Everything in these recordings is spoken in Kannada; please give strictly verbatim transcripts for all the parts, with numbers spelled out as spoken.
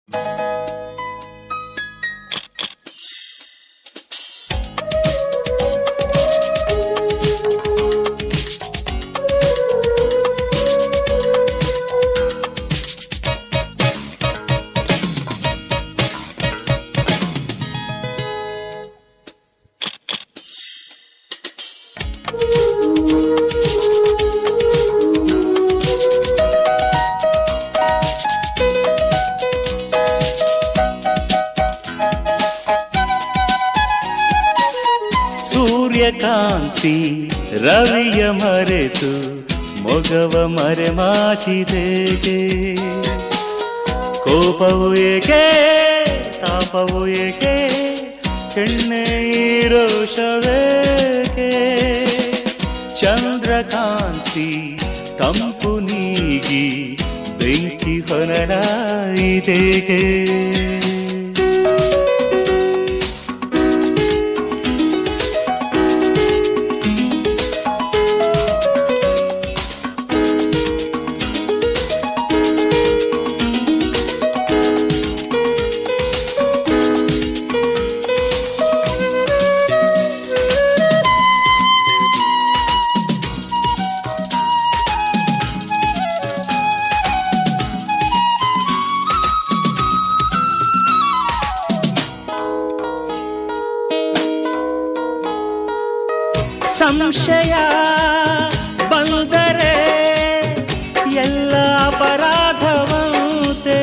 ಸೂರ್ಯಕಾಂತಿ ರವಿಯ ಮರೆತು ಮೊಗವ ಮರೆ ಮಾಚಿದೇಗೆ, ಕೋಪವು ಏಕೆ ತಾಪವು ಏಕೆ ಹೆಣ್ಣೆ ರೋಷವೇಕೆ, ಚಂದ್ರಕಾಂತಿ ತಂಪು ನೀಗಿ ಬೆಂಕಿ ಹೊನಲಾಯಿದೇಗೆ. ಸಂಶಯ ಬಂದರೆ ಎಲ್ಲ ಅಪರಾಧವಂತೆ,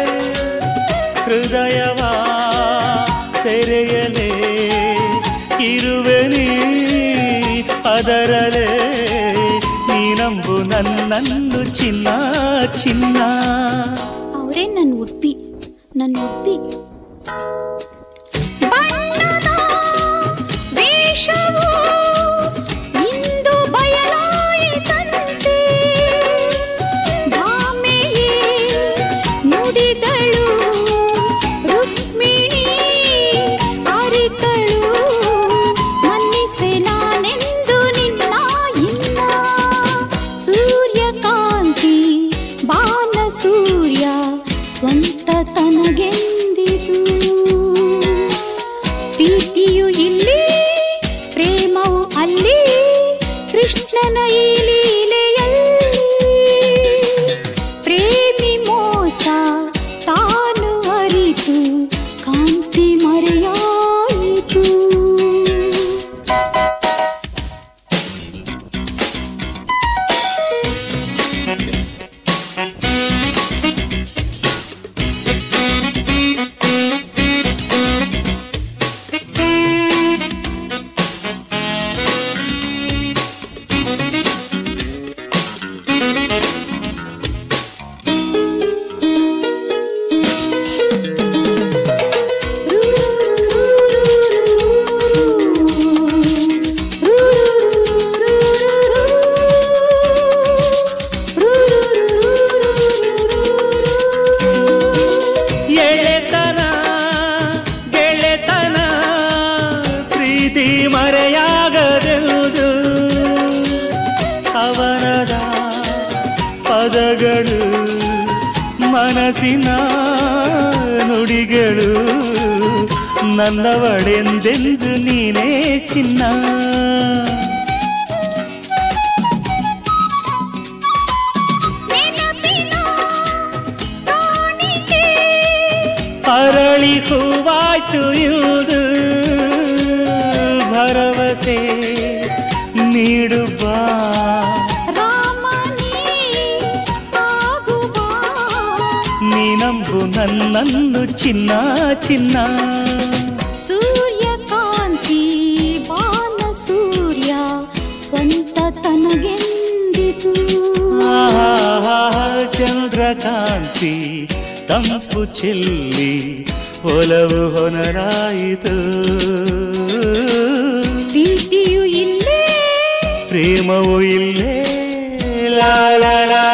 ಹೃದಯವ ತೆರೆಯಲೇ ಇರುವೆ ನೀ ಅದರಲೇ, ನೀನಂಬು ನನ್ನನ್ನು ಚಿನ್ನ ಚಿನ್ನ. ಅವರೇ ನನ್ನ ಉಡ್ಪಿ ನನ್ನ ಉಡ್ಪಿ ಸ್ವಂತ ತನಗೆಂದಿತು. ಪ್ರೀತಿಯು ಇಲ್ಲಿ ಪ್ರೇಮವು ಅಲ್ಲಿ, ಕೃಷ್ಣನ ಈ ಲೀಲೆಯಲ್ಲಿ ಪ್ರೇಮಿ ಮೋಸ ತಾನು ಅರಿತು ಕಾಂತಿ ಮರೆಯಾಯಿತು. ಮರೆಯಾಗದೆಂದು ಅವನದ ಪದಗಳು ಮನಸ್ಸಿನ ನುಡಿಗಳು, ನನ್ನವಳೆಂದೆಂದು ನೀನೇ ಚಿನ್ನ. ಅರಳಿ ಹೂವಾಯ್ತು ಇವುದು ಭರವಸೆ ನೀಡುವ ನೀನಂಬು ನನ್ನನ್ನು ಚಿನ್ನ ಚಿನ್ನ. ಸೂರ್ಯಕಾಂತಿ ಬಾನ ಸೂರ್ಯ ಸ್ವಂತ ತನಗೆಂದಿತು. ಚಂದ್ರಕಾಂತಿ ತಂಪು ಚೆಲ್ಲಿ ಒಲವು ಹೊನರಾಯಿತು. ಪ್ರೀತಿಯು ಇಲ್ಲೇ ಪ್ರೇಮವು ಇಲ್ಲೇ, ಲಾ ಲಾ ಲಾ